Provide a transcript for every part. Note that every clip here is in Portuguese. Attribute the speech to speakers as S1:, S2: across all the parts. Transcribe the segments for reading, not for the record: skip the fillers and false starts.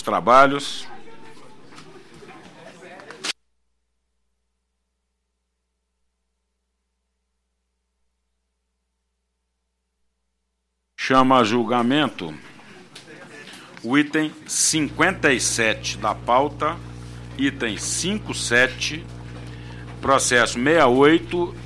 S1: trabalhos. Chama a julgamento o item 57 da pauta, item 57, processo 68,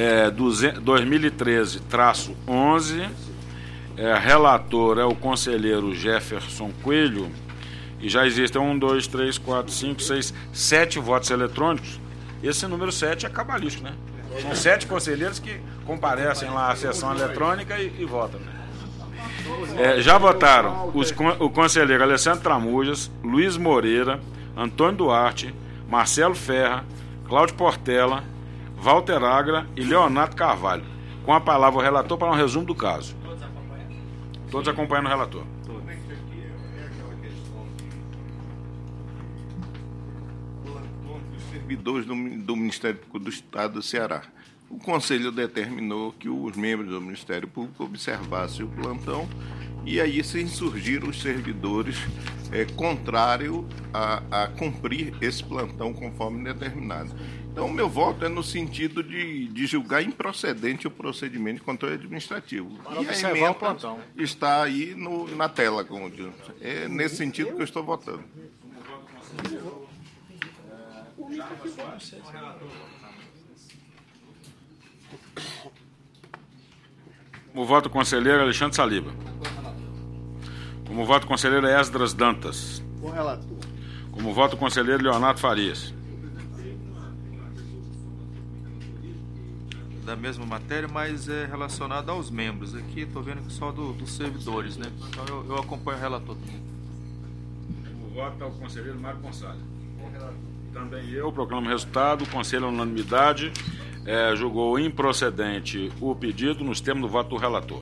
S1: 2013-11, relator é o conselheiro Jefferson Coelho, e já existem 1, 2, 3, 4, 5, 6, 7 votos eletrônicos. Esse número 7 é cabalístico, né? São 7 conselheiros que comparecem lá à sessão eletrônica e votam, né? Já votaram o conselheiro Alessandro Tramujas, Luiz Moreira, Antônio Duarte, Marcelo Ferra, Cláudio Portela, Walter Agra e Leonardo Carvalho. Com a palavra o relator para um resumo do caso. Todos acompanhando o relator.
S2: Os servidores do Ministério Público do Estado do Ceará. O Conselho determinou que os membros do Ministério Público observassem o plantão e aí se insurgiram os servidores contrários a cumprir esse plantão conforme determinado. Então, o meu voto é no sentido de julgar improcedente o procedimento de controle administrativo.
S3: Para
S2: e a
S3: observar
S2: emenda
S3: o plantão.
S2: está aí na tela, como diz. É nesse sentido que eu estou votando.
S1: Como voto o conselheiro Alexandre Saliba. Como voto o conselheiro Esdras Dantas.
S3: Com o relator.
S1: Como voto o conselheiro Leonardo Farias.
S4: Da mesma matéria, mas é relacionado aos membros. Aqui estou vendo que só dos servidores, né? Então eu acompanho o relator também.
S1: Como voto o conselheiro Mário Gonçalves. Também eu proclamo o resultado. O conselho, unanimidade, julgou improcedente o pedido nos termos do voto do relator.